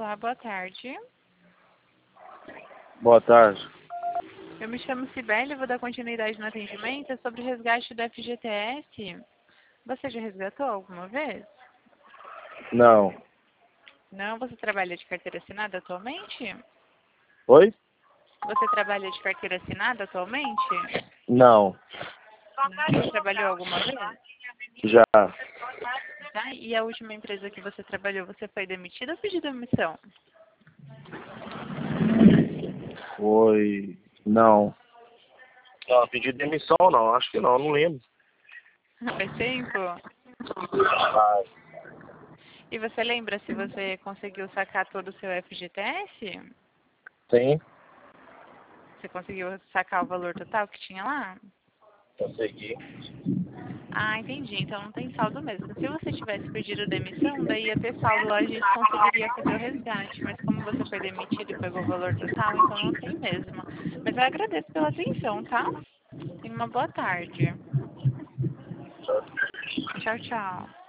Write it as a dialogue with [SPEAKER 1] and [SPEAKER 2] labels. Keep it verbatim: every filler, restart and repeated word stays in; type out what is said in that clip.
[SPEAKER 1] Olá, boa tarde.
[SPEAKER 2] Boa tarde.
[SPEAKER 1] Eu me chamo Cibele, vou dar continuidade no atendimento. É sobre o resgate do F G T S. Você já resgatou alguma vez?
[SPEAKER 2] Não.
[SPEAKER 1] Não? Você trabalha de carteira assinada atualmente?
[SPEAKER 2] Oi?
[SPEAKER 1] Você trabalha de carteira assinada atualmente?
[SPEAKER 2] Não.
[SPEAKER 1] Não. Você trabalhou alguma vez?
[SPEAKER 2] Já.
[SPEAKER 1] Tá? E a última empresa que você trabalhou, você foi demitida ou pediu demissão?
[SPEAKER 2] Foi. Não. Não, pedi demissão não, acho que não, não lembro.
[SPEAKER 1] Faz tempo?
[SPEAKER 2] Ah,
[SPEAKER 1] E você lembra se você conseguiu sacar todo o seu F G T S?
[SPEAKER 2] sim,
[SPEAKER 1] Você conseguiu sacar o valor total que tinha lá?
[SPEAKER 2] consegui.
[SPEAKER 1] Ah, entendi. Então não tem saldo mesmo. Se você tivesse pedido demissão, daí ia ter saldo lá, a gente conseguiria fazer o resgate. Mas como você foi demitido e pegou o valor total, então não tem mesmo. Mas eu agradeço pela atenção, tá? Tenha uma boa tarde. Tchau, tchau.